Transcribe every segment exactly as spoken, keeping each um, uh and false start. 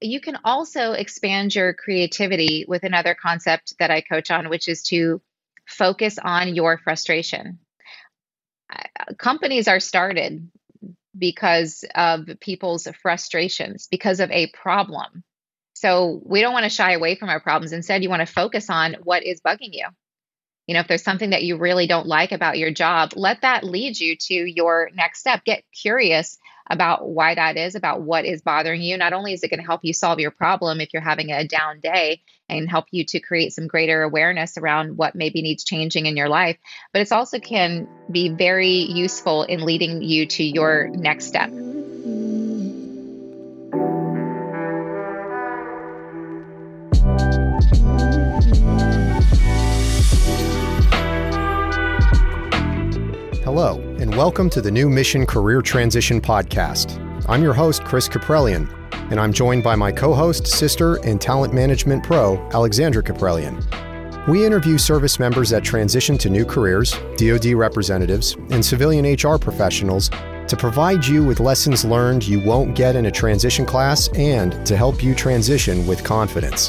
you can also expand your creativity with another concept that I coach on, which is to focus on your frustration. Companies are started because of people's frustrations, because of a problem. So we don't want to shy away from our problems. Instead, you want to focus on what is bugging you. You know, if there's something that you really don't like about your job, let that lead you to your next step. Get curious about why that is, about what is bothering you. Not only is it going to help you solve your problem if you're having a down day and help you to create some greater awareness around what maybe needs changing in your life, but it's also can be very useful in leading you to your next step. Hello, and welcome to the New Mission Career Transition Podcast. I'm your host, Chris Caprellian, and I'm joined by my co-host, sister, and talent management pro, Alexandra Caprellian. We interview service members that transition to new careers, D O D representatives, and civilian H R professionals to provide you with lessons learned you won't get in a transition class and to help you transition with confidence.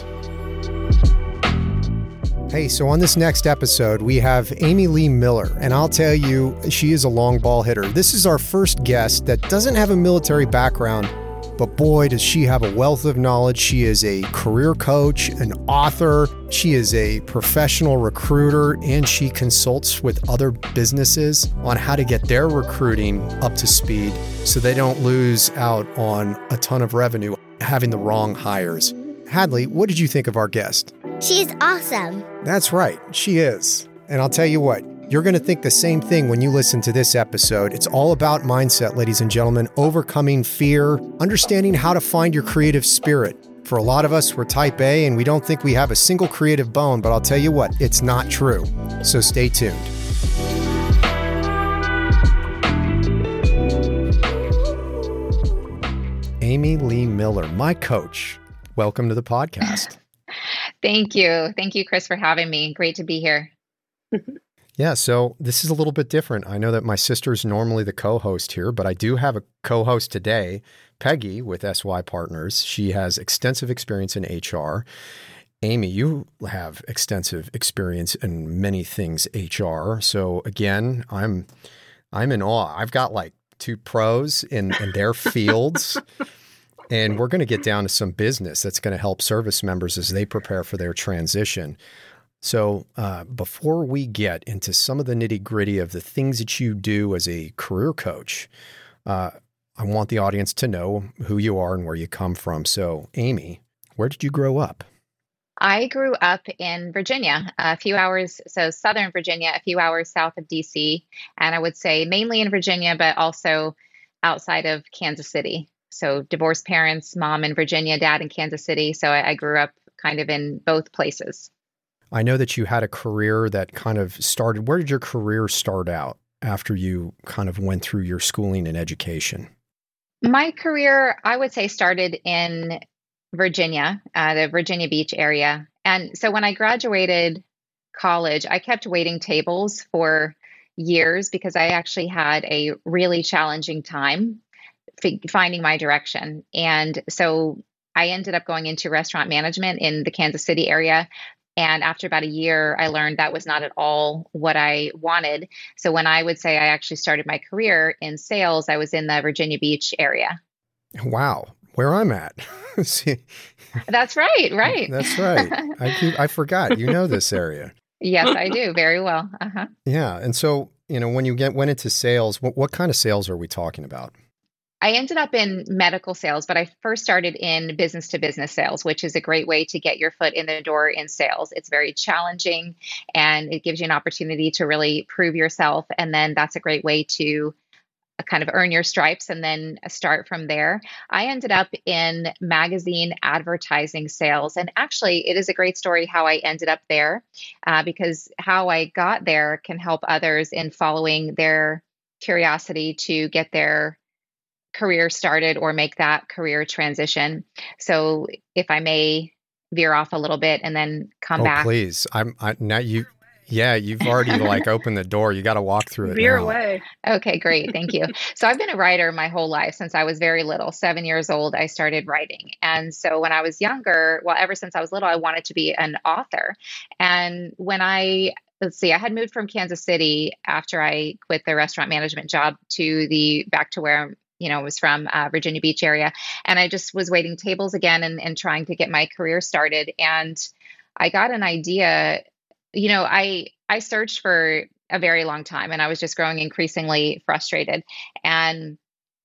Hey, so on this next episode, we have Amy Lee Miller, and I'll tell you, she is a long ball hitter. This is our first guest that doesn't have a military background, but boy, does she have a wealth of knowledge. She is a career coach, an author, she is a professional recruiter, and she consults with other businesses on how to get their recruiting up to speed so they don't lose out on a ton of revenue having the wrong hires. Hadley, what did you think of our guest? She's awesome. That's right, she is. And I'll tell you what, you're going to think the same thing when you listen to this episode. It's all about mindset, ladies and gentlemen, overcoming fear, understanding how to find your creative spirit. For a lot of us, we're type A and we don't think we have a single creative bone, but I'll tell you what, it's not true. So stay tuned. Amy Lee Miller, my coach. Welcome to the podcast. Thank you. Thank you, Chris, for having me. Great to be here. Yeah, so this is a little bit different. I know that my sister's normally the co-host here, but I do have a co-host today, Peggy with S Y Partners. She has extensive experience in H R. Amy, you have extensive experience in many things H R. So again, I'm I'm in awe. I've got like two pros in, in their fields. And we're going to get down to some business that's going to help service members as they prepare for their transition. So uh, before we get into some of the nitty gritty of the things that you do as a career coach, uh, I want the audience to know who you are and where you come from. So Amy, where did you grow up? I grew up in Virginia, a few hours, so Southern Virginia, a few hours south of D C. And I would say mainly in Virginia, but also outside of Kansas City. So divorced parents, mom in Virginia, dad in Kansas City. So I, I grew up kind of in both places. I know that you had a career that kind of started. Where did your career start out after you kind of went through your schooling and education? My career, I would say, started in Virginia, uh, the Virginia Beach area. And so when I graduated college, I kept waiting tables for years because I actually had a really challenging time finding my direction. And so I ended up going into restaurant management in the Kansas City area. And after about a year, I learned that was not at all what I wanted. So when I would say I actually started my career in sales, I was in the Virginia Beach area. Wow. Where I'm at. See, that's right. Right. That's right. I keep, I forgot. You know this area. Yes, I do. Very well. Uh-huh. Yeah. And so, you know, when you get went into sales, what, what kind of sales are we talking about? I ended up in medical sales, but I first started in business to business sales, which is a great way to get your foot in the door in sales. It's very challenging and it gives you an opportunity to really prove yourself. And then that's a great way to kind of earn your stripes and then start from there. I ended up in magazine advertising sales. And actually, it is a great story how I ended up there uh, because how I got there can help others in following their curiosity to get their career started or make that career transition. So if I may veer off a little bit and then come oh, back. Please. I'm I, now you Yeah, you've already like opened the door. You got to walk through it Veer now. away. Okay, great. Thank you. So I've been a writer my whole life since I was very little. Seven years old, I started writing. And so when I was younger, well, ever since I was little, I wanted to be an author. And when I, let's see, I had moved from Kansas City after I quit the restaurant management job to the back to where you know, was from uh, Virginia Beach area. And I just was waiting tables again and, and trying to get my career started. And I got an idea, you know, I, I searched for a very long time and I was just growing increasingly frustrated. And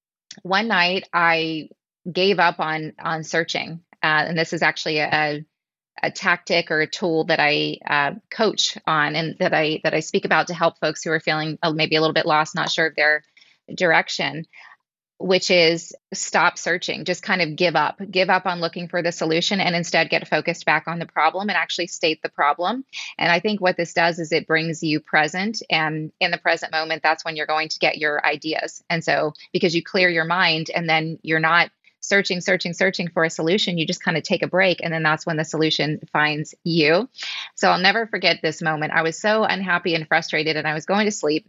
one night I gave up on, on searching. Uh, and this is actually a, a tactic or a tool that I uh, coach on and that I, that I speak about to help folks who are feeling uh, maybe a little bit lost, not sure of their direction, which is stop searching, just kind of give up, give up on looking for the solution and instead get focused back on the problem and actually state the problem. And I think what this does is it brings you present, and in the present moment, that's when you're going to get your ideas. And so because you clear your mind and then you're not searching, searching, searching for a solution, you just kind of take a break. And then that's when the solution finds you. So I'll never forget this moment. I was so unhappy and frustrated and I was going to sleep.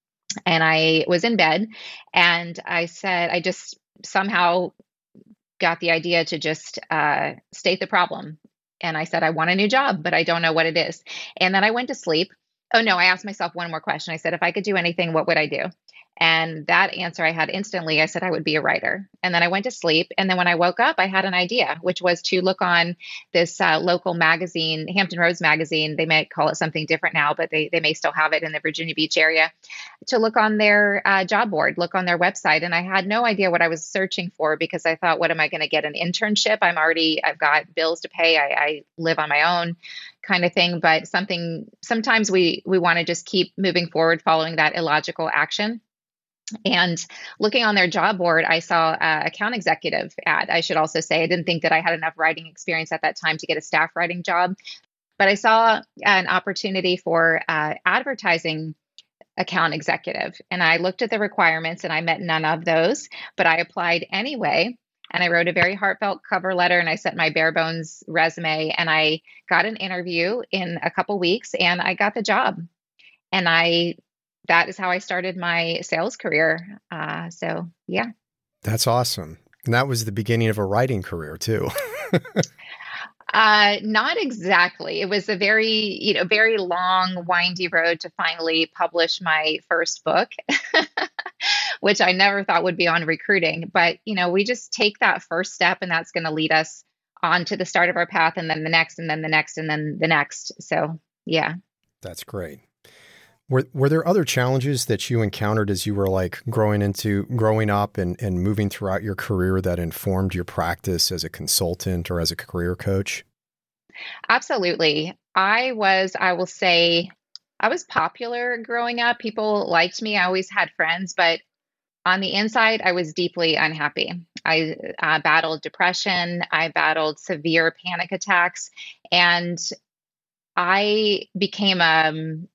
And I was in bed and I said, I just somehow got the idea to just uh, state the problem. And I said, I want a new job, but I don't know what it is. And then I went to sleep. Oh, no, I asked myself one more question. I said, if I could do anything, what would I do? And that answer I had instantly, I said I would be a writer. And then I went to sleep. And then when I woke up, I had an idea, which was to look on this uh, local magazine, Hampton Roads magazine. They may call it something different now, but they, they may still have it in the Virginia Beach area, to look on their uh, job board, look on their website. And I had no idea what I was searching for because I thought, what am I going to get, an internship? I'm already, I've got bills to pay. I, I live on my own kind of thing. But something, sometimes we, we want to just keep moving forward, following that illogical action. And looking on their job board, I saw a account executive ad. I should also say I didn't think that I had enough writing experience at that time to get a staff writing job, but I saw an opportunity for uh, advertising account executive. And I looked at the requirements and I met none of those, but I applied anyway. And I wrote a very heartfelt cover letter and I sent my bare bones resume and I got an interview in a couple weeks and I got the job. And I that is how I started my sales career. Uh, so, yeah. That's awesome. And that was the beginning of a writing career too. uh, not exactly. It was a very, you know, very long, windy road to finally publish my first book, which I never thought would be on recruiting. But, you know, we just take that first step and that's going to lead us on to the start of our path and then the next and then the next and then the next. So, yeah. That's great. Were were there other challenges that you encountered as you were like growing into growing up and, and moving throughout your career that informed your practice as a consultant or as a career coach? Absolutely. I was, I will say, I was popular growing up. People liked me. I always had friends, but on the inside, I was deeply unhappy. I uh, battled depression. I battled severe panic attacks, and I became um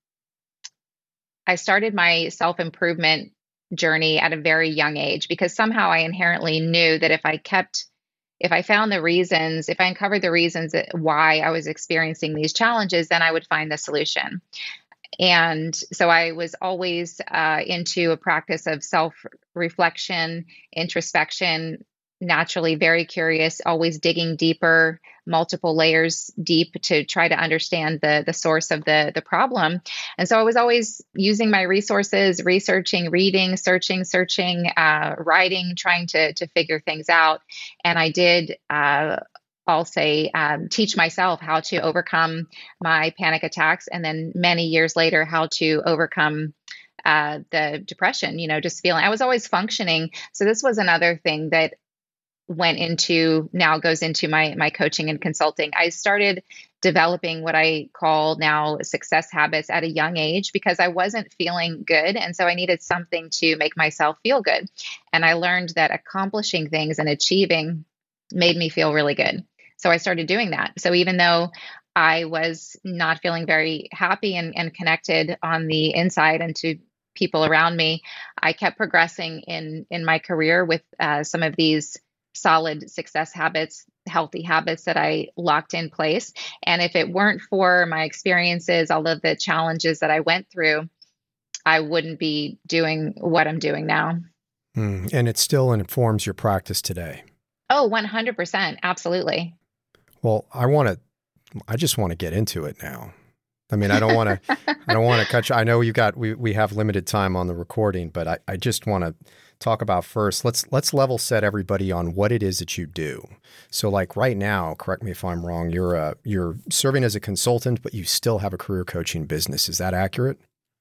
I started my self-improvement journey at a very young age because somehow I inherently knew that if I kept, if I found the reasons, if I uncovered the reasons that why I was experiencing these challenges, then I would find the solution. And so I was always uh, into a practice of self-reflection, introspection, naturally very curious, always digging deeper, multiple layers deep to try to understand the the source of the the problem. And so I was always using my resources, researching, reading, searching, searching, uh, writing, trying to to figure things out. And I did. Uh, I'll say, um, teach myself how to overcome my panic attacks. And then many years later, how to overcome uh, the depression, you know, just feeling I was always functioning. So this was another thing that went into now goes into my my coaching and consulting. I started developing what I call now success habits at a young age because I wasn't feeling good. And so I needed something to make myself feel good. And I learned that accomplishing things and achieving made me feel really good. So I started doing that. So even though I was not feeling very happy and, and connected on the inside and to people around me, I kept progressing in in my career with uh, some of these solid success habits, healthy habits that I locked in place. And if it weren't for my experiences, all of the challenges that I went through, I wouldn't be doing what I'm doing now. Mm, and it still informs your practice today. Oh, one hundred percent. Absolutely. Well, I want to, I just want to get into it now. I mean, I don't want to, I don't want to cut you. I know you got, we, we have limited time on the recording, but I, I just want to talk about first, let's, let's level set everybody on what it is that you do. So like right now, correct me if I'm wrong, you're uh you're serving as a consultant, but you still have a career coaching business. Is that accurate?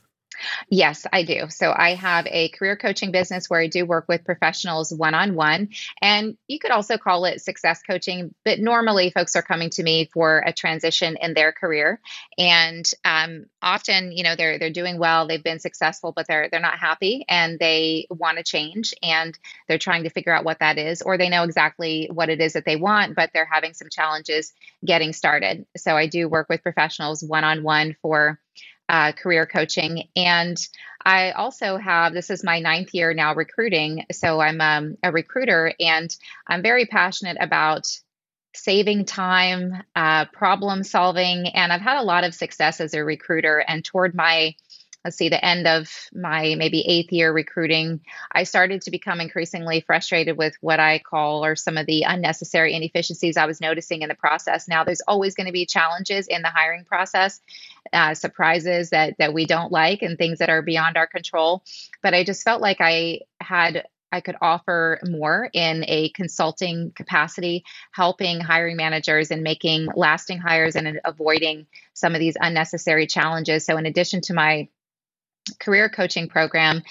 Yes, I do. So I have a career coaching business where I do work with professionals one-on-one, and you could also call it success coaching, but normally folks are coming to me for a transition in their career. And um, often, you know, they're they're doing well, they've been successful, but they're they're not happy and they want to change, and they're trying to figure out what that is, or they know exactly what it is that they want, but they're having some challenges getting started. So I do work with professionals one-on-one for Uh, career coaching. And I also have, this is my ninth year now recruiting. So I'm um, a recruiter, and I'm very passionate about saving time, uh, problem solving. And I've had a lot of success as a recruiter. And toward my, let's see, the end of my maybe eighth year recruiting, I started to become increasingly frustrated with what I call or some of the unnecessary inefficiencies I was noticing in the process. Now, there's always going to be challenges in the hiring process, uh, surprises that that we don't like, and things that are beyond our control. But I just felt like I had I could offer more in a consulting capacity, helping hiring managers and making lasting hires and avoiding some of these unnecessary challenges. So in addition to my career coaching program,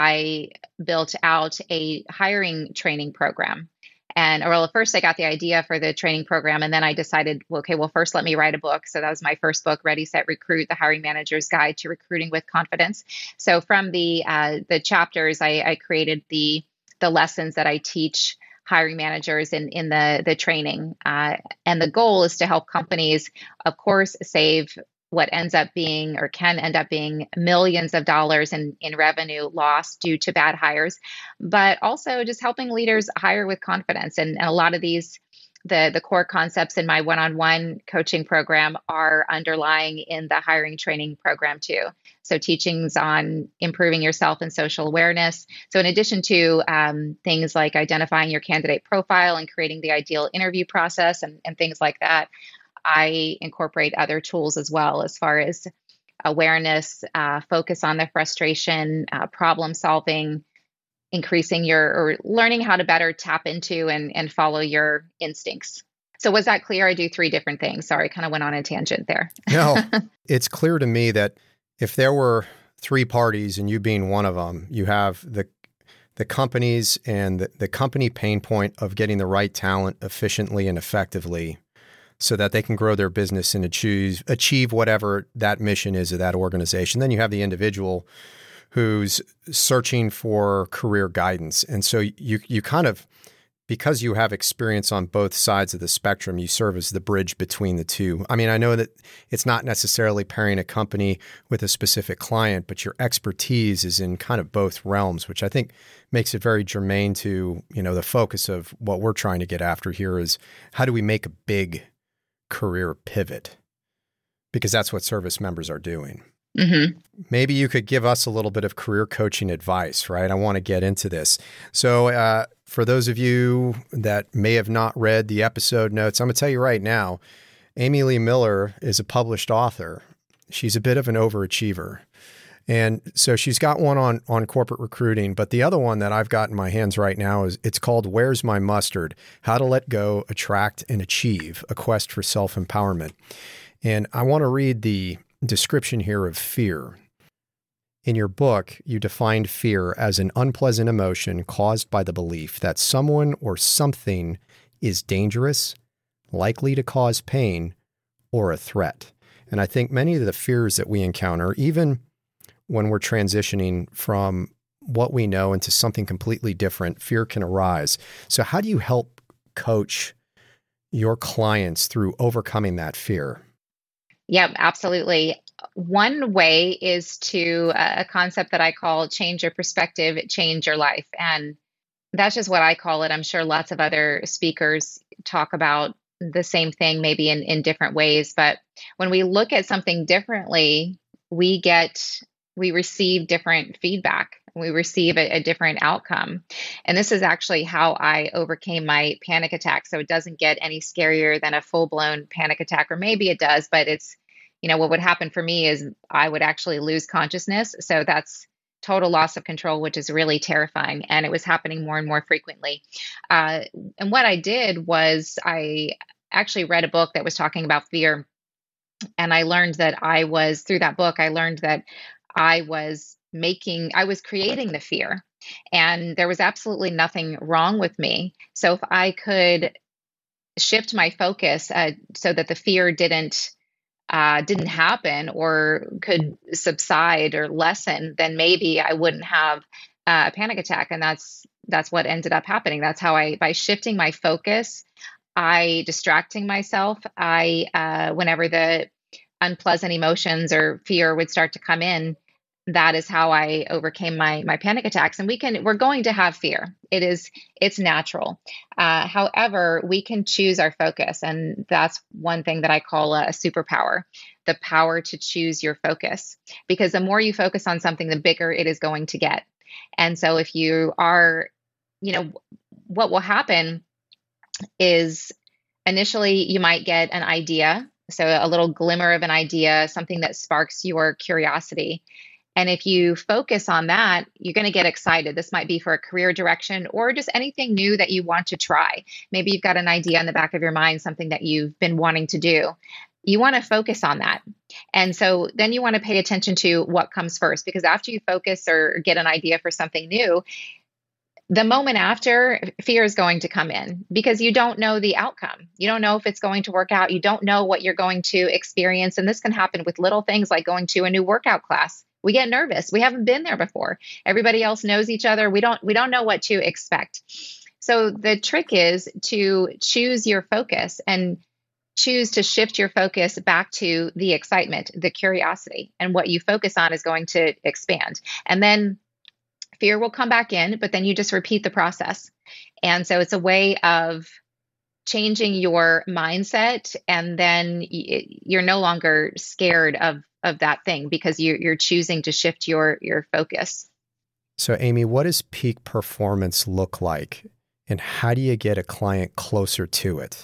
I built out a hiring training program. And well, at first I got the idea for the training program, and then I decided, well, okay, well, first let me write a book. So that was my first book, Ready, Set, Recruit: The Hiring Manager's Guide to Recruiting with Confidence. So from the uh, the chapters, I, I created the the lessons that I teach hiring managers in in the the training. Uh, and the goal is to help companies, of course, save what ends up being or can end up being millions of dollars in, in revenue lost due to bad hires, but also just helping leaders hire with confidence. And, and a lot of these, the, the core concepts in my one-on-one coaching program are underlying in the hiring training program too. So teachings on improving yourself and social awareness. So in addition to um, things like identifying your candidate profile and creating the ideal interview process and, and things like that, I incorporate other tools as well, as far as awareness, uh, focus on the frustration, uh, problem solving, increasing your, or learning how to better tap into and, and follow your instincts. So was that clear? I do three different things. Sorry, kind of went on a tangent there. No, it's clear to me that if there were three parties and you being one of them, you have the the companies and the, the company pain point of getting the right talent efficiently and effectively, so that they can grow their business and achieve achieve whatever that mission is of that organization. Then you have the individual who's searching for career guidance. And so you you kind of, because you have experience on both sides of the spectrum, you serve as the bridge between the two. I mean, I know that it's not necessarily pairing a company with a specific client, but your expertise is in kind of both realms, which I think makes it very germane to, you know, the focus of what we're trying to get after here is how do we make a big career pivot, because that's what service members are doing. Mm-hmm. Maybe you could give us a little bit of career coaching advice, right? I want to get into this. So uh, for those of you that may have not read the episode notes, I'm going to tell you right now, Amy Lee Miller is a published author. She's a bit of an overachiever. And so she's got one on, on corporate recruiting, but the other one that I've got in my hands right now is, it's called Where's My Mustard? How to Let Go, Attract, and Achieve, A Quest for Self-Empowerment. And I want to read the description here of fear. In your book, you defined fear as an unpleasant emotion caused by the belief that someone or something is dangerous, likely to cause pain, or a threat. And I think many of the fears that we encounter, even when we're transitioning from what we know into something completely different, fear can arise. So how do you help coach your clients through overcoming that fear? Yeah, absolutely. One way is to uh, a concept that I call change your perspective, change your life. And That's just what I call it. I'm sure lots of other speakers talk about the same thing, maybe in, in different ways. But when we look at something differently, we get, we receive different feedback. We receive a, a different outcome. And this is actually how I overcame my panic attack. So it doesn't get any scarier than a full blown panic attack, or maybe it does, but it's, you know, what would happen for me is I would actually lose consciousness. So that's total loss of control, which is really terrifying. And it was happening more and more frequently. Uh, and what I did was I actually read a book that was talking about fear. And I learned that I was, through that book, I learned that I was making, I was creating the fear. And there was absolutely nothing wrong with me. So if I could shift my focus uh, so that the fear didn't uh, didn't happen or could subside or lessen, then maybe I wouldn't have uh, a panic attack. And that's that's what ended up happening. That's how I, by shifting my focus, I distracting myself, I uh, whenever the unpleasant emotions or fear would start to come in, that is how I overcame my my panic attacks. And we can we're going to have fear. It is it's natural. Uh, however, we can choose our focus, and that's one thing that I call a, a superpower: the power to choose your focus. Because the more you focus on something, the bigger it is going to get. And so, if you are, you know, what will happen is initially you might get an idea, so a little glimmer of an idea, something that sparks your curiosity. And if you focus on that, you're going to get excited. This might be for a career direction or just anything new that you want to try. Maybe you've got an idea in the back of your mind, something that you've been wanting to do. You want to focus on that. And so then you want to pay attention to what comes first, because after you focus or get an idea for something new, the moment after, fear is going to come in because you don't know the outcome. You don't know if it's going to work out. You don't know what you're going to experience. And this can happen with little things like going to a new workout class. We get nervous. We haven't been there before. Everybody else knows each other. We don't, we don't know what to expect. So the trick is to choose your focus and choose to shift your focus back to the excitement, the curiosity, and what you focus on is going to expand. And then fear will come back in, but then you just repeat the process. And so it's a way of changing your mindset, and then you're no longer scared of of that thing because you're, you're choosing to shift your your focus. So, Amy, what does peak performance look like, and how do you get a client closer to it?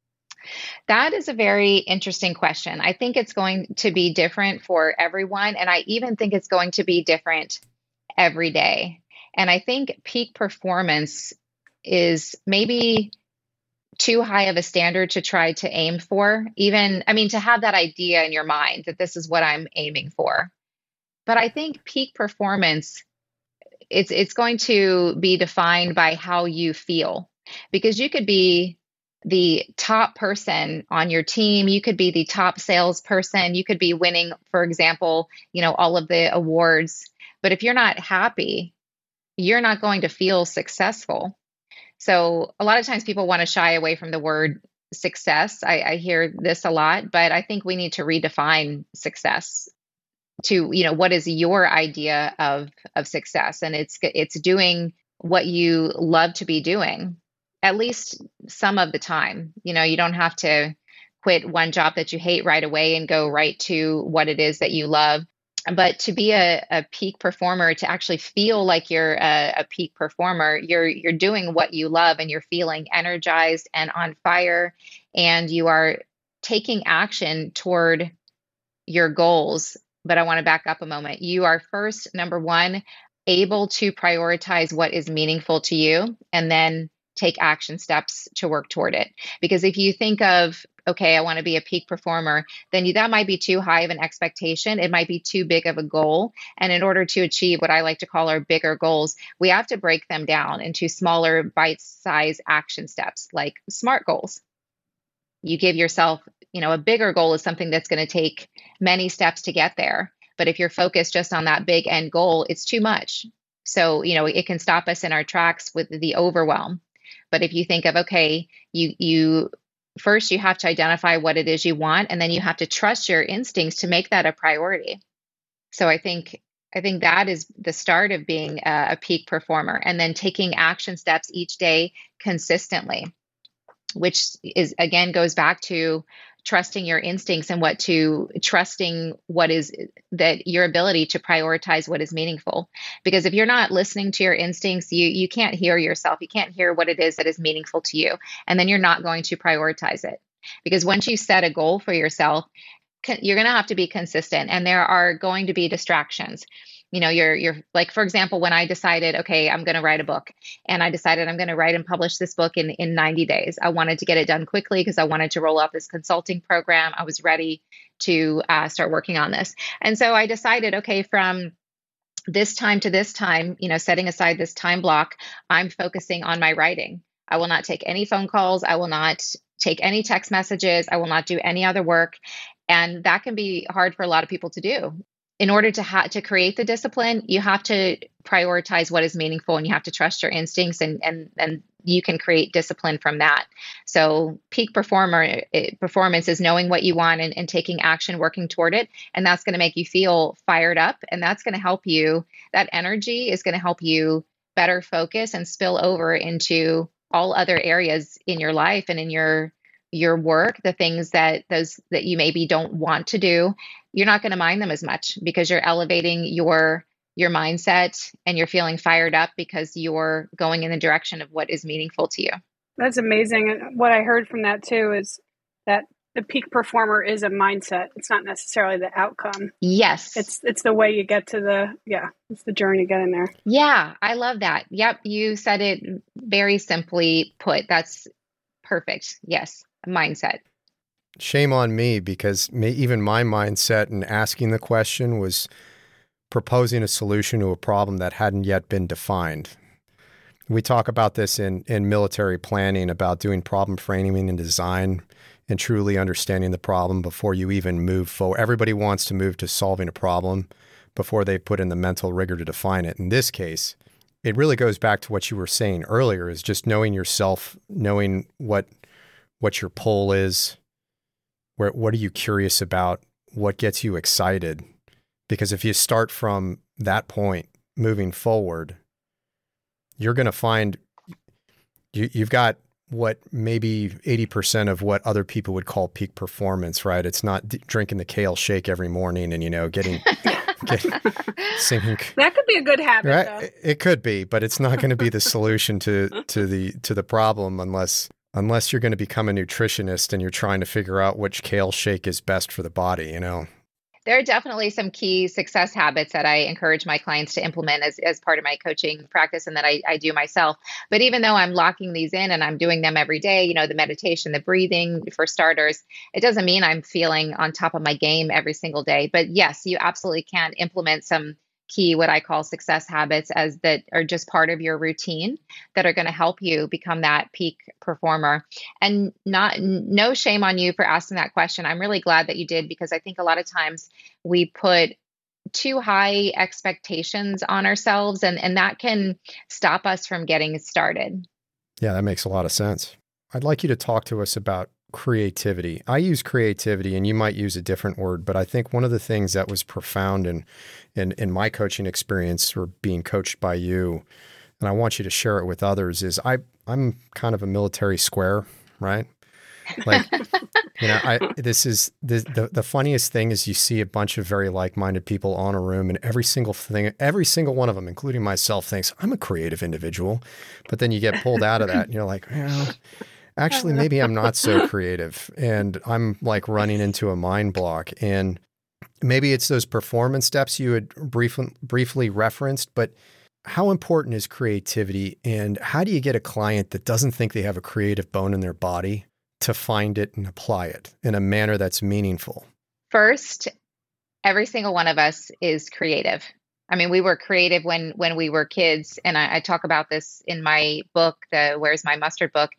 That is a very interesting question. I think it's going to be different for everyone, and I even think it's going to be different every day. And I think peak performance is maybe too high of a standard to try to aim for. Even, I mean, to have that idea in your mind that this is what I'm aiming for. But I think peak performance, it's it's going to be defined by how you feel, because you could be the top person on your team. You could be the top salesperson. You could be winning, for example, you know, all of the awards. But if you're not happy, you're not going to feel successful. So a lot of times people want to shy away from the word success. I, I hear this a lot, but I think we need to redefine success to, you know, what is your idea of, of success? And it's, it's doing what you love to be doing, at least some of the time. You know, you don't have to quit one job that you hate right away and go right to what it is that you love. But to be a, a peak performer, to actually feel like you're a, a peak performer, you're you're doing what you love, and you're feeling energized and on fire, and you are taking action toward your goals. But I want to back up a moment. You are first, number one, able to prioritize what is meaningful to you, and then take action steps to work toward it. Because if you think of, okay, I want to be a peak performer, then you, that might be too high of an expectation. It might be too big of a goal. And in order to achieve what I like to call our bigger goals, we have to break them down into smaller bite-sized action steps, like SMART goals. You give yourself, you know, a bigger goal is something that's going to take many steps to get there. But if you're focused just on that big end goal, it's too much. So, you know, it can stop us in our tracks with the overwhelm. But if you think of, okay, you you first you have to identify what it is you want, and then you have to trust your instincts to make that a priority. So I think I think that is the start of being a, a peak performer, and then taking action steps each day consistently, which is again goes back to trusting your instincts and what to trusting what is that your ability to prioritize what is meaningful. Because if you're not listening to your instincts, you you can't hear yourself. You can't hear what it is that is meaningful to you. And then you're not going to prioritize it. Because once you set a goal for yourself, you're going to have to be consistent, and there are going to be distractions. You know, you're, you're like, for example, when I decided, okay, I'm going to write a book, and I decided I'm going to write and publish this book in, in ninety days. I wanted to get it done quickly because I wanted to roll out this consulting program. I was ready to uh, start working on this. And so I decided, okay, from this time to this time, you know, setting aside this time block, I'm focusing on my writing. I will not take any phone calls. I will not take any text messages. I will not do any other work. And that can be hard for a lot of people to do. In order to ha- to create the discipline, you have to prioritize what is meaningful, and you have to trust your instincts, and and and you can create discipline from that. So peak performer it, performance is knowing what you want and, and taking action, working toward it. And that's going to make you feel fired up. And that's going to help you. That energy is going to help you better focus and spill over into all other areas in your life and in your your work, the things that those that you maybe don't want to do. You're not going to mind them as much because you're elevating your your mindset, and you're feeling fired up because you're going in the direction of what is meaningful to you. That's amazing. And what I heard from that too is that the peak performer is a mindset. It's not necessarily the outcome. Yes. It's it's the way you get to the, yeah, it's the journey getting there. Yeah, I love that. Yep, you said it very simply put. That's perfect. Yes, mindset. Shame on me, because may, even my mindset in asking the question was proposing a solution to a problem that hadn't yet been defined. We talk about this in, in military planning, about doing problem framing and design and truly understanding the problem before you even move forward. Everybody wants to move to solving a problem before they put in the mental rigor to define it. In this case, it really goes back to what you were saying earlier, is just knowing yourself, knowing what what your pull is. Where, what are you curious about? What gets you excited? Because if you start from that point moving forward, you're going to find you, you've got what maybe eighty percent of what other people would call peak performance, right? It's not d- drinking the kale shake every morning and, you know, getting, getting singing. That could be a good habit, right? though. It could be, but it's not going to be the solution to, to the, to the problem unless Unless you're going to become a nutritionist and you're trying to figure out which kale shake is best for the body, you know. There are definitely some key success habits that I encourage my clients to implement as, as part of my coaching practice, and that I, I do myself. But even though I'm locking these in and I'm doing them every day, you know, the meditation, the breathing, for starters, it doesn't mean I'm feeling on top of my game every single day. But yes, you absolutely can implement some key, what I call success habits, as that are just part of your routine that are going to help you become that peak performer. And not, no shame on you for asking that question. I'm really glad that you did, because I think a lot of times we put too high expectations on ourselves, and, and that can stop us from getting started. Yeah, that makes a lot of sense. I'd like you to talk to us about creativity. I use creativity, and you might use a different word, but I think one of the things that was profound in, in, in my coaching experience, or being coached by you, and I want you to share it with others, is I, I'm kind of a military square, right? Like, you know, I, this is the, the, the funniest thing is you see a bunch of very like-minded people on a room, and every single thing, every single one of them, including myself, thinks I'm a creative individual. But then you get pulled out of that and you're like, well, actually, maybe I'm not so creative, and I'm like running into a mind block. And maybe it's those performance steps you had briefly, briefly referenced, but how important is creativity, and how do you get a client that doesn't think they have a creative bone in their body to find it and apply it in a manner that's meaningful? First, every single one of us is creative. I mean, we were creative when, when we were kids. And I, I talk about this in my book, the Where's My Mustard book.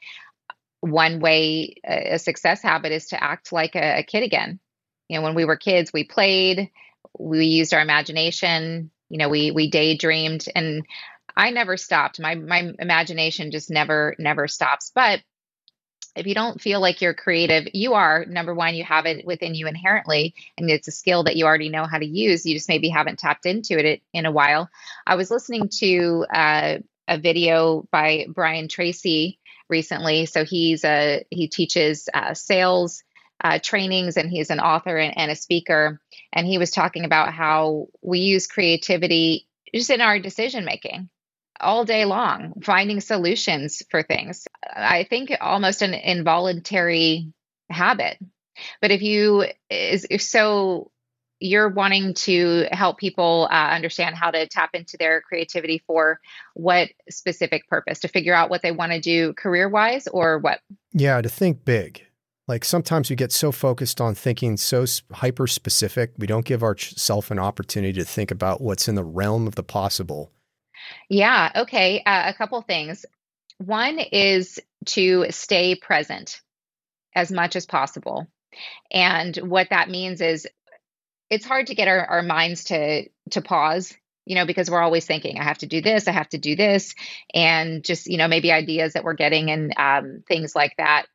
One way a success habit is to act like a, a kid again. You know, when we were kids, we played, we used our imagination, you know, we, we daydreamed, and I never stopped. My, my imagination just never, never stops. But if you don't feel like you're creative, you are, number one, you have it within you inherently, and it's a skill that you already know how to use. You just maybe haven't tapped into it in a while. I was listening to uh, a video by Brian Tracy recently. So he's a, he teaches uh, sales uh, trainings, and he's an author and, and a speaker. And he was talking about how we use creativity just in our decision making all day long, finding solutions for things. I think almost an involuntary habit. But if you, is if so, you're wanting to help people uh, understand how to tap into their creativity for what specific purpose? To figure out what they want to do career-wise, or what? Yeah, to think big. Like sometimes we get so focused on thinking so hyper specific, we don't give ourselves an opportunity to think about what's in the realm of the possible. Yeah. Okay. Uh, a couple things. One is to stay present as much as possible. And what that means is it's hard to get our, our minds to, to pause, you know, because we're always thinking, I have to do this, I have to do this, and just, you know, maybe ideas that we're getting and um, things like that.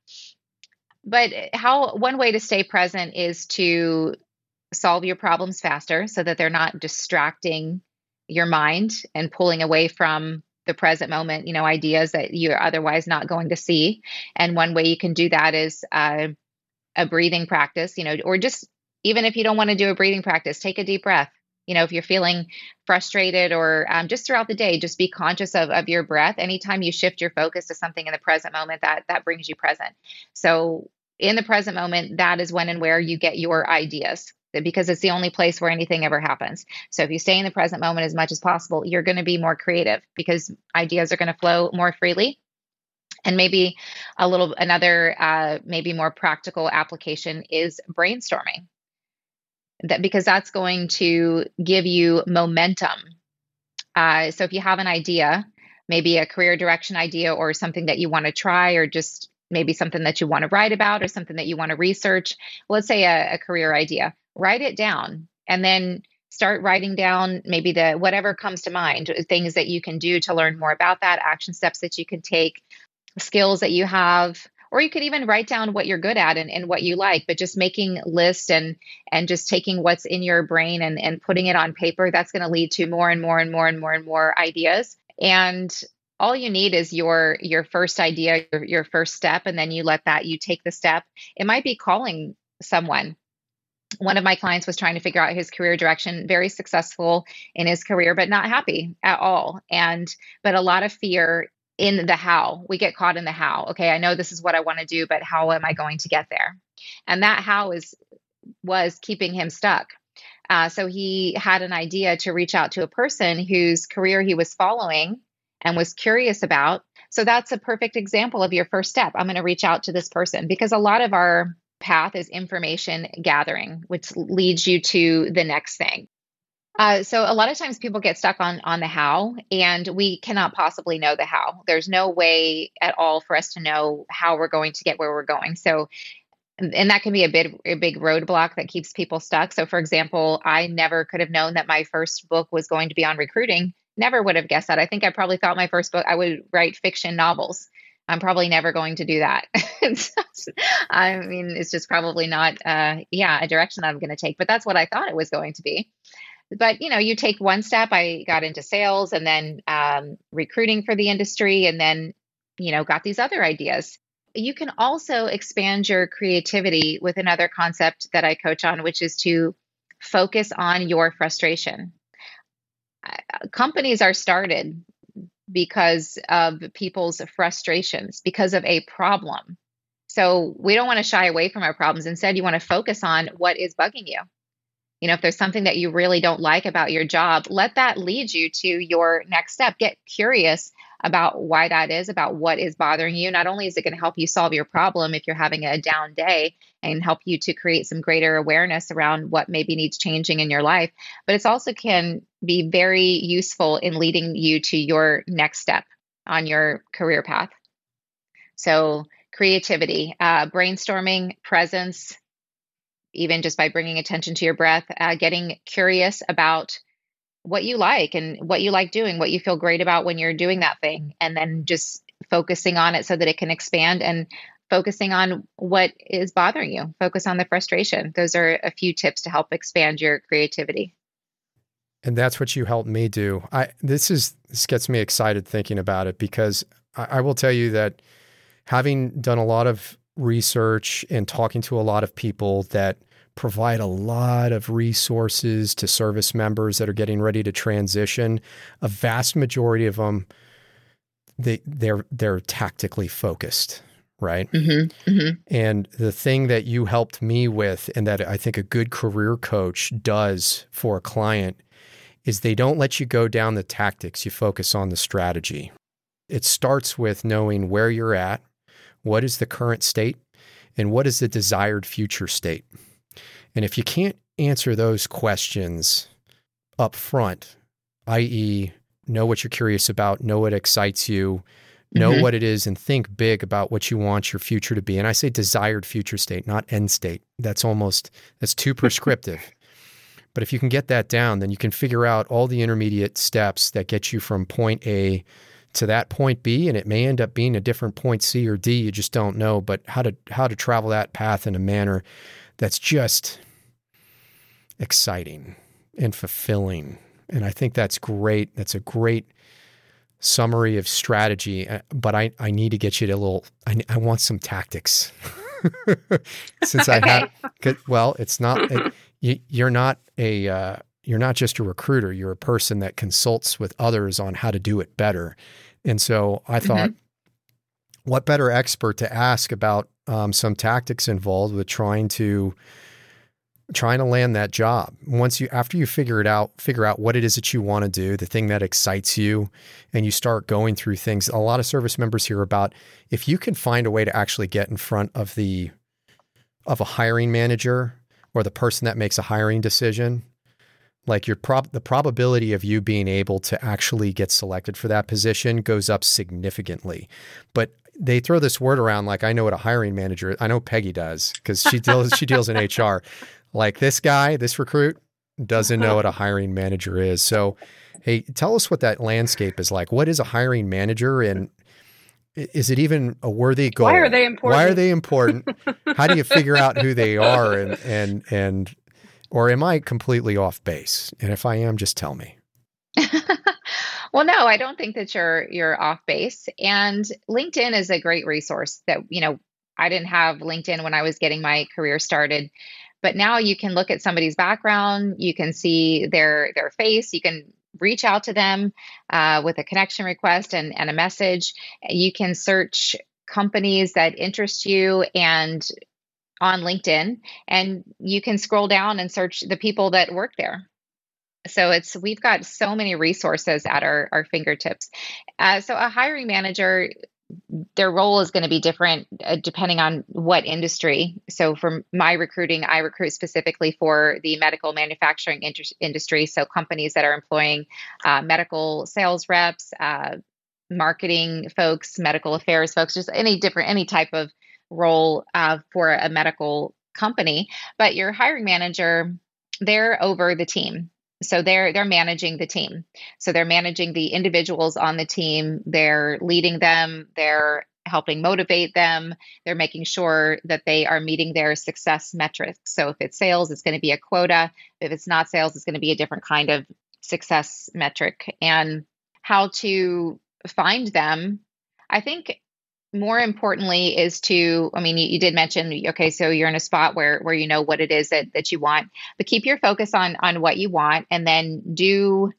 But how, one way to stay present is to solve your problems faster so that they're not distracting your mind and pulling away from the present moment, you know, ideas that you're otherwise not going to see. And one way you can do that is uh, a breathing practice, you know, or just even if you don't want to do a breathing practice, take a deep breath. You know, if you're feeling frustrated or um, just throughout the day, just be conscious of, of your breath. Anytime you shift your focus to something in the present moment, that that brings you present. So in the present moment, that is when and where you get your ideas, because it's the only place where anything ever happens. So if you stay in the present moment as much as possible, you're going to be more creative because ideas are going to flow more freely. And maybe a little, another, uh, maybe more practical application is brainstorming. That because that's going to give you momentum. Uh, so if you have an idea, maybe a career direction idea or something that you want to try, or just maybe something that you want to write about or something that you want to research, let's say a, a career idea, write it down and then start writing down maybe the whatever comes to mind, things that you can do to learn more about that, action steps that you can take, skills that you have, or you could even write down what you're good at and, and what you like, but just making lists and and just taking what's in your brain and, and putting it on paper, that's going to lead to more and more and more and more and more ideas. And all you need is your your first idea, your, your first step, and then you let that, you take the step. It might be calling someone. One of my clients was trying to figure out his career direction, very successful in his career, but not happy at all. And, but a lot of fear in the how. We get caught in the how. Okay, I know this is what I want to do, but how am I going to get there? And that how is was keeping him stuck. Uh, so he had an idea to reach out to a person whose career he was following and was curious about. So that's a perfect example of your first step. I'm going to reach out to this person, because a lot of our path is information gathering, which leads you to the next thing. Uh, so a lot of times people get stuck on on the how, and we cannot possibly know the how. There's no way at all for us to know how we're going to get where we're going. So, and that can be a big, a big roadblock that keeps people stuck. So for example, I never could have known that my first book was going to be on recruiting. Never would have guessed that. I think I probably thought my first book, I would write fiction novels. I'm probably never going to do that. I mean, it's just probably not, uh, yeah, a direction that I'm going to take, but that's what I thought it was going to be. But, you know, you take one step. I got into sales and then um, recruiting for the industry, and then, you know, got these other ideas. You can also expand your creativity with another concept that I coach on, which is to focus on your frustration. Companies are started because of people's frustrations, because of a problem. So we don't want to shy away from our problems. Instead, you want to focus on what is bugging you. You know, if there's something that you really don't like about your job, let that lead you to your next step. Get curious about why that is, about what is bothering you. Not only is it going to help you solve your problem if you're having a down day and help you to create some greater awareness around what maybe needs changing in your life, but it's also can be very useful in leading you to your next step on your career path. So creativity, uh, brainstorming, presence, even just by bringing attention to your breath, uh, getting curious about what you like and what you like doing, what you feel great about when you're doing that thing, and then just focusing on it so that it can expand. And focusing on what is bothering you. Focus on the frustration. Those are a few tips to help expand your creativity. And that's what you helped me do. I this is this gets me excited thinking about it, because I, I will tell you that having done a lot of research and talking to a lot of people that provide a lot of resources to service members that are getting ready to transition, a vast majority of them, they they're they're tactically focused. Right. Mm-hmm, mm-hmm. And the thing that you helped me with, and that I think a good career coach does for a client, is they don't let you go down the tactics. You focus on the strategy. It starts with knowing where you're at, what is the current state, and what is the desired future state. And if you can't answer those questions up front, that is, know what you're curious about, know what excites you, know mm-hmm. what it is, and think big about what you want your future to be. And I say desired future state, not end state. That's almost, that's too prescriptive. But if you can get that down, then you can figure out all the intermediate steps that get you from point A to that point B, and it may end up being a different point C or D. You just don't know, but how to how to travel that path in a manner that's just exciting and fulfilling. And I think that's great. That's a great summary of strategy, but I, I need to get you to a little, I, I want some tactics. Since I Okay. have, well, it's not, it, you, you're not a, uh, you're not just a recruiter. You're a person that consults with others on how to do it better. And so I thought, mm-hmm. what better expert to ask about um, some tactics involved with trying to trying to land that job. Once you, after you figure it out, figure out what it is that you want to do, the thing that excites you, and you start going through things. A lot of service members hear about, if you can find a way to actually get in front of the, of a hiring manager or the person that makes a hiring decision, like your prob, the probability of you being able to actually get selected for that position goes up significantly. But they throw this word around like, I know what a hiring manager is. I know Peggy does, because she deals, she deals in H R. Like, this guy, this recruit doesn't know what a hiring manager is. So, hey, tell us what that landscape is like. What is a hiring manager, and is it even a worthy goal? Why are they important? Why are they important? How do you figure out who they are, and and and or am I completely off base? And if I am, just tell me. Well, no, I don't think that you're you're off base. And LinkedIn is a great resource that, you know, I didn't have LinkedIn when I was getting my career started. But now you can look at somebody's background, you can see their their face, you can reach out to them uh, with a connection request and, and a message. You can search companies that interest you and on LinkedIn, and you can scroll down and search the people that work there. So it's we've got so many resources at our, our fingertips. Uh, so a hiring manager, their role is going to be different uh, depending on what industry. So for my recruiting, I recruit specifically for the medical manufacturing inter- industry. So companies that are employing uh, medical sales reps, uh, marketing folks, medical affairs folks, just any different, any type of role uh, for a medical company. But your hiring manager, they're over the team. So they're they're managing the team. So they're managing the individuals on the team. They're leading them. They're helping motivate them. They're making sure that they are meeting their success metrics. So if it's sales, it's going to be a quota. If it's not sales, it's going to be a different kind of success metric. And how to find them, I think more importantly is to, I mean, you, you did mention, okay, so you're in a spot where where you know what it is that that you want, but keep your focus on on what you want, and then do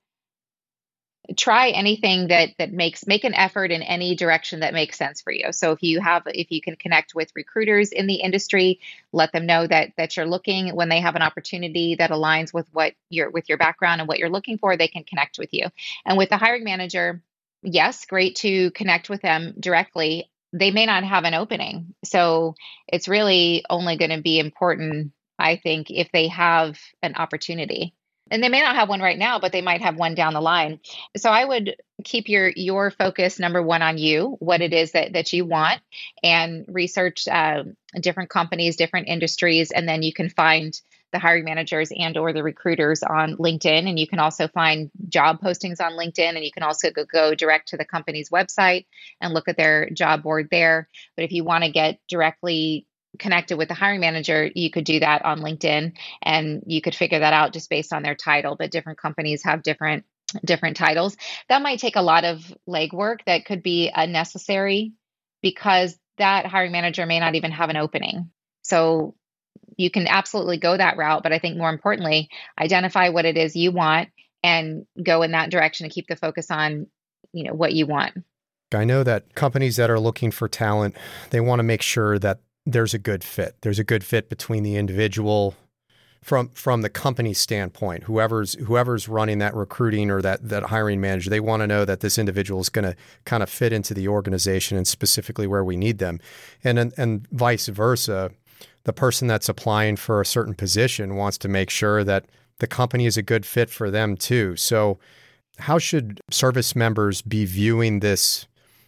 try anything that that makes make an effort in any direction that makes sense for you. So if you have if you can connect with recruiters in the industry, let them know that that you're looking. When they have an opportunity that aligns with what your with your background and what you're looking for, they can connect with you. And with the hiring manager, yes, great to connect with them directly. They may not have an opening. So it's really only going to be important, I think, if they have an opportunity. And they may not have one right now, but they might have one down the line. So I would keep your your focus number one on you, what it is that that you want, and research uh, different companies, different industries, and then you can find the hiring managers and or the recruiters on LinkedIn. And you can also find job postings on LinkedIn, and you can also go, go direct to the company's website and look at their job board there. But if you want to get directly connected with the hiring manager, you could do that on LinkedIn, and you could figure that out just based on their title. But different companies have different different titles. That might take a lot of legwork that could be unnecessary because that hiring manager may not even have an opening. So you can absolutely go that route. But I think more importantly, identify what it is you want and go in that direction and keep the focus on, you know, what you want. I know that companies that are looking for talent, they want to make sure that there's a good fit. There's a good fit between the individual from from the company standpoint. Whoever's whoever's running that recruiting or that that hiring manager, they want to know that this individual is going to kind of fit into the organization and specifically where we need them. And, and and vice versa, the person that's applying for a certain position wants to make sure that the company is a good fit for them too. So how should service members be viewing this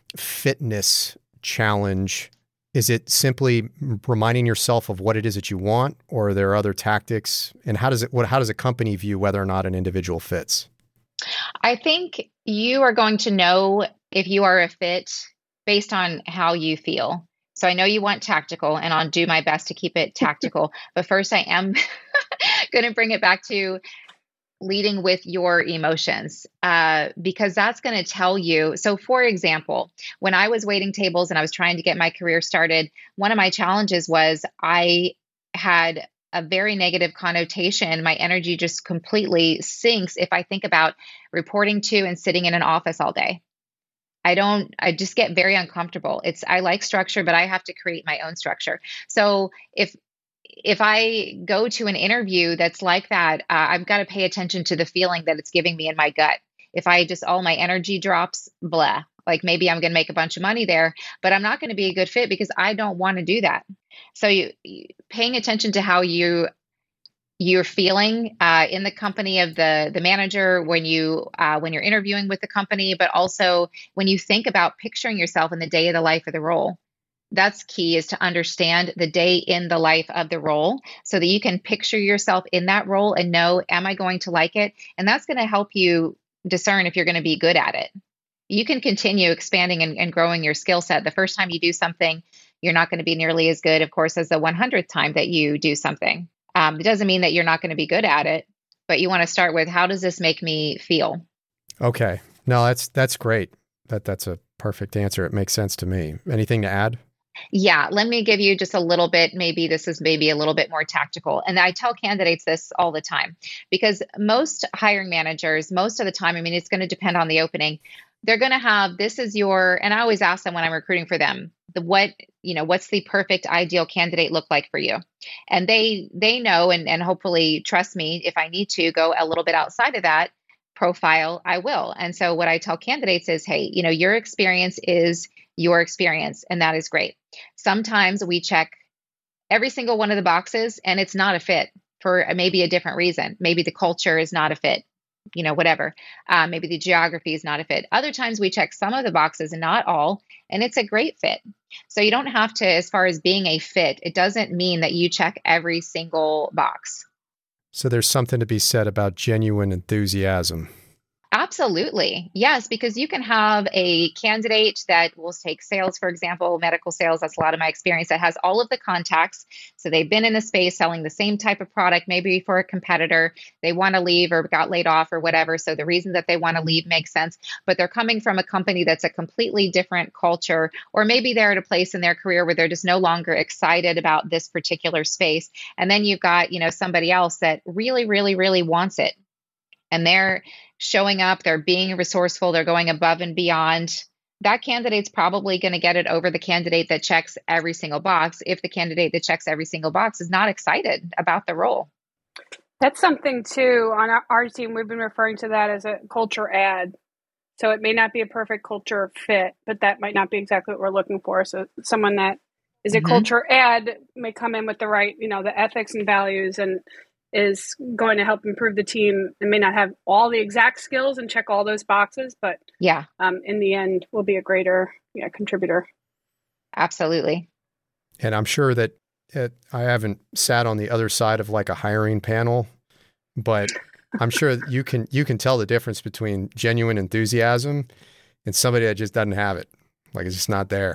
fitness challenge? Is it simply reminding yourself of what it is that you want, or are there other tactics? And how does it, what, how does a company view whether or not an individual fits? I think you are going to know if you are a fit based on how you feel. So I know you want tactical, and I'll do my best to keep it tactical. But first, I am going to bring it back to leading with your emotions, uh, because that's going to tell you. So for example, when I was waiting tables and I was trying to get my career started, one of my challenges was I had a very negative connotation. My energy just completely sinks if I think about reporting to and sitting in an office all day. I don't, I just get very uncomfortable. It's, I like structure, but I have to create my own structure. So if If I go to an interview that's like that, uh, I've got to pay attention to the feeling that it's giving me in my gut. If I just, all my energy drops, blah, like maybe I'm going to make a bunch of money there, but I'm not going to be a good fit because I don't want to do that. So you, you paying attention to how you, you're feeling uh, in the company of the, the manager when you, uh, when you're interviewing with the company, but also when you think about picturing yourself in the day of the life of the role. That's key, is to understand the day in the life of the role so that you can picture yourself in that role and know, am I going to like it? And that's going to help you discern if you're going to be good at it. You can continue expanding and, and growing your skill set. The first time you do something, you're not going to be nearly as good, of course, as the one hundredth time that you do something. Um, it doesn't mean that you're not going to be good at it, but you want to start with, how does this make me feel? Okay. No, that's, that's great. That that's a perfect answer. It makes sense to me. Anything to add? Yeah, let me give you just a little bit, maybe this is maybe a little bit more tactical. And I tell candidates this all the time, because most hiring managers, most of the time, I mean, it's going to depend on the opening. They're going to have, this is your, and I always ask them when I'm recruiting for them, the what, you know, what's the perfect ideal candidate look like for you? And they, they know, and, and hopefully trust me, if I need to go a little bit outside of that profile, I will. And so what I tell candidates is, hey, you know, your experience is your experience, and that is great. Sometimes we check every single one of the boxes and it's not a fit for maybe a different reason. Maybe the culture is not a fit, you know, whatever. Uh, maybe the geography is not a fit. Other times we check some of the boxes and not all, and it's a great fit. So you don't have to, as far as being a fit, it doesn't mean that you check every single box. So there's something to be said about genuine enthusiasm. Absolutely. Yes, because you can have a candidate that will take sales, for example, medical sales. That's a lot of my experience, that has all of the contacts. So they've been in the space selling the same type of product, maybe for a competitor. They want to leave or got laid off or whatever. So the reason that they want to leave makes sense, but they're coming from a company that's a completely different culture, or maybe they're at a place in their career where they're just no longer excited about this particular space. And then you've got, you know, somebody else that really, really, really wants it. And they're showing up, they're being resourceful, they're going above and beyond. That candidate's probably going to get it over the candidate that checks every single box, if the candidate that checks every single box is not excited about the role. That's something too, on our, our team, we've been referring to that as a culture ad. So it may not be a perfect culture fit, but that might not be exactly what we're looking for. So someone that is a mm-hmm. culture ad may come in with the right, you know, the ethics and values and is going to help improve the team and may not have all the exact skills and check all those boxes, but yeah, um, in the end will be a greater yeah, contributor. Absolutely. And I'm sure that it, I haven't sat on the other side of like a hiring panel, but I'm sure you can you can tell the difference between genuine enthusiasm and somebody that just doesn't have it. Like it's just not there.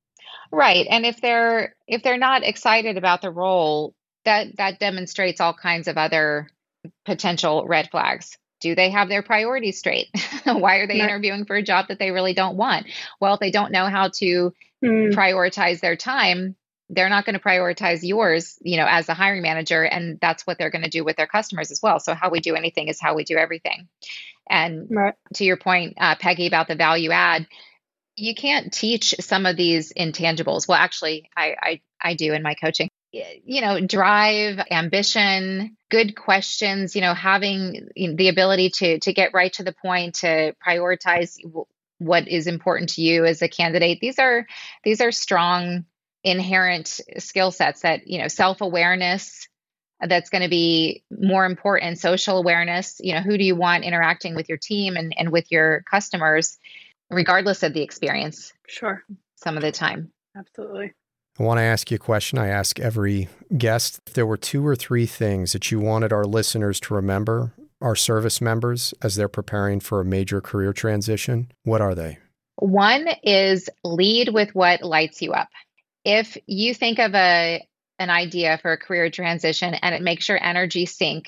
Right. And if they're if they're not excited about the role, that that demonstrates all kinds of other potential red flags. Do they have their priorities straight? Why are they Right. interviewing for a job that they really don't want? Well, if they don't know how to Hmm. prioritize their time, they're not going to prioritize yours, you know, as a hiring manager. And that's what they're going to do with their customers as well. So how we do anything is how we do everything. And Right. to your point, uh, Peggy, about the value add, you can't teach some of these intangibles. Well, actually, I, I, I do in my coaching. You know, drive, ambition, good questions, you know, having the ability to to get right to the point, to prioritize w- what is important to you as a candidate. These are these are strong inherent skill sets that, you know, self-awareness, that's going to be more important, social awareness, you know, who do you want interacting with your team and, and with your customers, regardless of the experience, Sure. some of the time. Absolutely. I want to ask you a question I ask every guest. If there were two or three things that you wanted our listeners to remember, our service members, as they're preparing for a major career transition, what are they? One is lead with what lights you up. If you think of a an idea for a career transition and it makes your energy sink,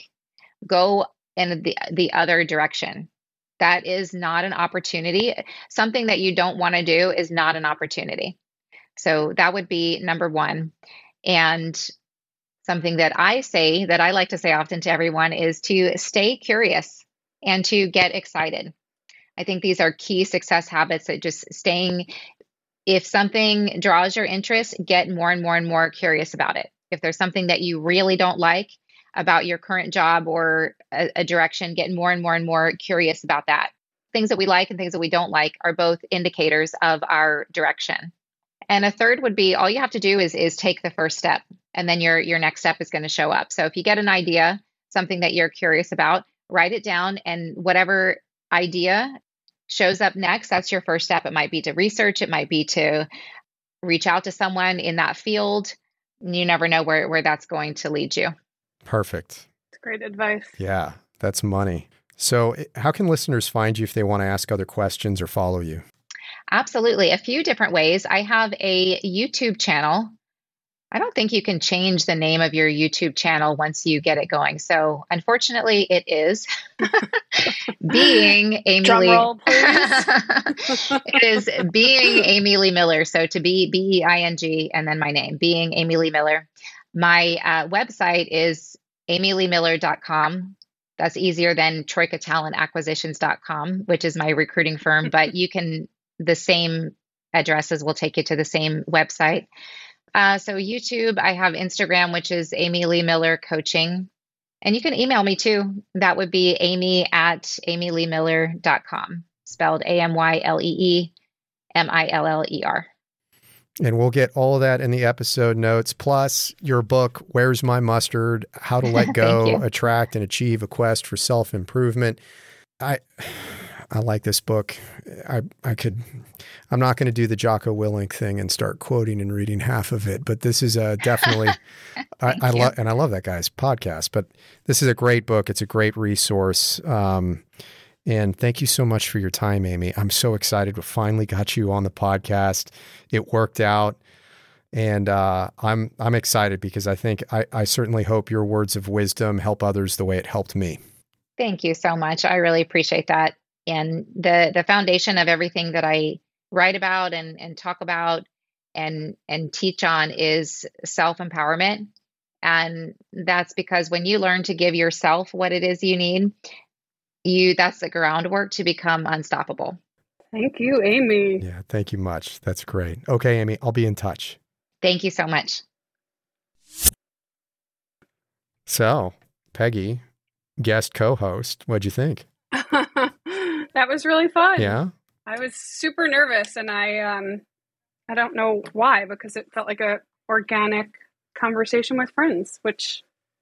go in the, the other direction. That is not an opportunity. Something that you don't want to do is not an opportunity. So that would be number one. And something that I say, that I like to say often to everyone, is to stay curious and to get excited. I think these are key success habits, that just staying, if something draws your interest, get more and more and more curious about it. If there's something that you really don't like about your current job or a, a direction, get more and more and more curious about that. Things that we like and things that we don't like are both indicators of our direction. And a third would be, all you have to do is is take the first step, and then your your next step is going to show up. So if you get an idea, something that you're curious about, write it down, and whatever idea shows up next, that's your first step. It might be to research, it might be to reach out to someone in that field. You never know where, where that's going to lead you. Perfect. That's great advice. Yeah, that's money. So how can listeners find you if they want to ask other questions or follow you? Absolutely. A few different ways. I have a YouTube channel. I don't think you can change the name of your YouTube channel once you get it going. So unfortunately, it is being Amy Drum Lee. roll, please. It is being Amy Lee Miller. So to be B E I N G and then my name, being Amy Lee Miller. My uh, website is amy lee miller dot com. That's easier than troika talent acquisitions dot com, which is my recruiting firm, but you can, the same addresses will take you to the same website. Uh, so YouTube, I have Instagram, which is Amy Lee Miller Coaching. And you can email me too. That would be amy at amy lee miller dot com, spelled A M Y L E E M I L L E R. And we'll get all of that in the episode notes, plus your book, Where's My Mustard? How to Let Go, Attract and Achieve a Quest for Self-Improvement. I I like this book. I I could, I'm not going to do the Jocko Willink thing and start quoting and reading half of it, but this is a definitely, I, I love, and I love that guy's podcast, but this is a great book. It's a great resource. Um, and thank you so much for your time, Amy. I'm so excited. We finally got you on the podcast. It worked out. And uh, I'm I'm excited because I think, I, I certainly hope your words of wisdom help others the way it helped me. Thank you so much. I really appreciate that. And the the foundation of everything that I write about and, and talk about and and teach on is self-empowerment. And that's because when you learn to give yourself what it is you need, you that's the groundwork to become unstoppable. Thank you, Amy. Yeah, thank you much. That's great. Okay, Amy, I'll be in touch. Thank you so much. So, Peggy, guest co-host, what'd you think? That was really fun. Yeah? I was super nervous, and I um I don't know why, because it felt like a organic conversation with friends, which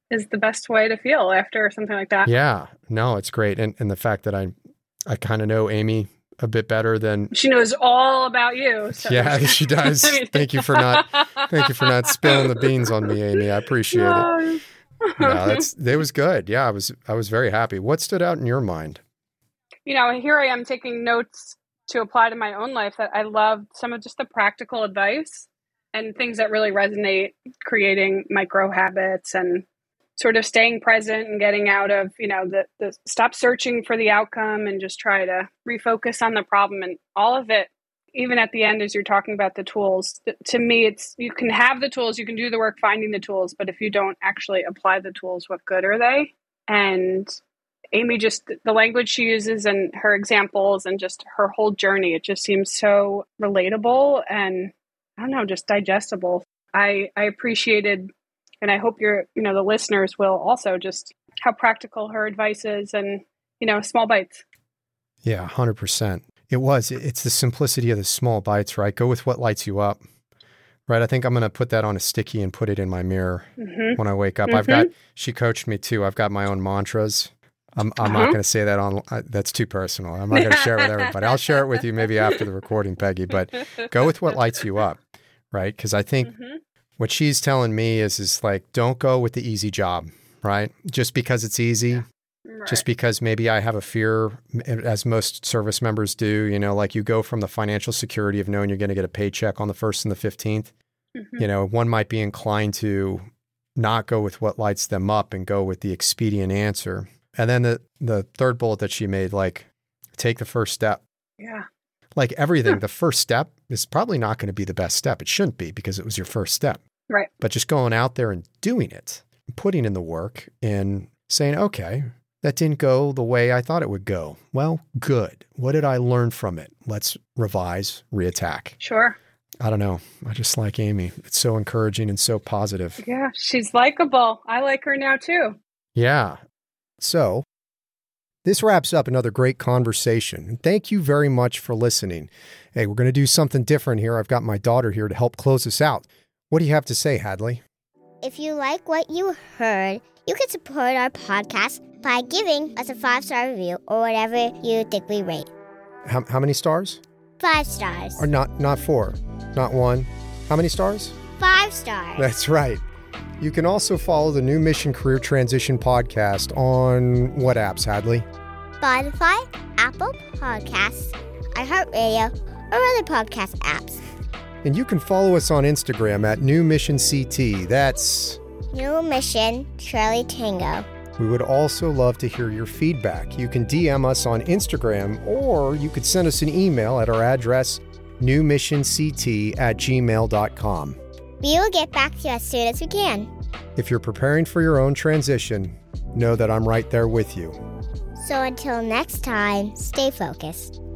is the best way to feel after something like that. Yeah, no, it's great. And and the fact that I, I kind of know Amy a bit better than she knows all about you. So. Yeah, she does. Thank you for not, thank you for not spilling the beans on me, Amy. I appreciate no. it. No, that's, it was good. Yeah, I was, I was very happy. What stood out in your mind? You know, here I am taking notes to apply to my own life that I loved some of just the practical advice and things that really resonate, creating micro habits and sort of staying present and getting out of, you know, the, the stop searching for the outcome and just try to refocus on the problem. And all of it, even at the end, as you're talking about the tools, to me, it's, you can have the tools, you can do the work finding the tools, but if you don't actually apply the tools, what good are they? And Amy, just the language she uses and her examples and just her whole journey, it just seems so relatable and, I don't know, just digestible. I, I appreciated, and I hope you're, you know, the listeners will also, just how practical her advice is and, you know, small bites. Yeah, one hundred percent. It was. It's the simplicity of the small bites, right? Go with what lights you up, right? I think I'm going to put that on a sticky and put it in my mirror mm-hmm. when I wake up. Mm-hmm. I've got, she coached me too. I've got my own mantras. I'm, I'm uh-huh. not going to say that on, uh, that's too personal. I'm not going to share it with everybody. I'll share it with you maybe after the recording, Peggy, but go with what lights you up, right? Because I think mm-hmm. what she's telling me is, is like, don't go with the easy job, right? Just because it's easy. Yeah. Right. Just because maybe I have a fear, as most service members do, you know, like you go from the financial security of knowing you're going to get a paycheck on the first and the fifteenth. Mm-hmm. You know, one might be inclined to not go with what lights them up and go with the expedient answer. And then the, the third bullet that she made, like, take the first step. Yeah. Like everything, yeah. The first step is probably not going to be the best step. It shouldn't be because it was your first step. Right. But just going out there and doing it, putting in the work and saying, okay, that didn't go the way I thought it would go. Well, good. What did I learn from it? Let's revise, reattack. Sure. I don't know. I just like Amy. It's so encouraging and so positive. Yeah, she's likable. I like her now too. Yeah. So this wraps up another great conversation. Thank you very much for listening. Hey, we're going to do something different here. I've got my daughter here to help close us out. What do you have to say, Hadley? If you like what you heard, you can support our podcast by giving us a five-star review or whatever you think we rate. How, how many stars? Five stars. Or not, not four, not one. How many stars? Five stars. That's right. You can also follow the New Mission Career Transition podcast on what apps, Hadley? Spotify, Apple Podcasts, iHeartRadio, or other podcast apps. And you can follow us on Instagram at New Mission C T. That's New Mission Charlie Tango. We would also love to hear your feedback. You can D M us on Instagram, or you could send us an email at our address, new mission c t at gmail dot com. We will get back to you as soon as we can. If you're preparing for your own transition, know that I'm right there with you. So until next time, stay focused.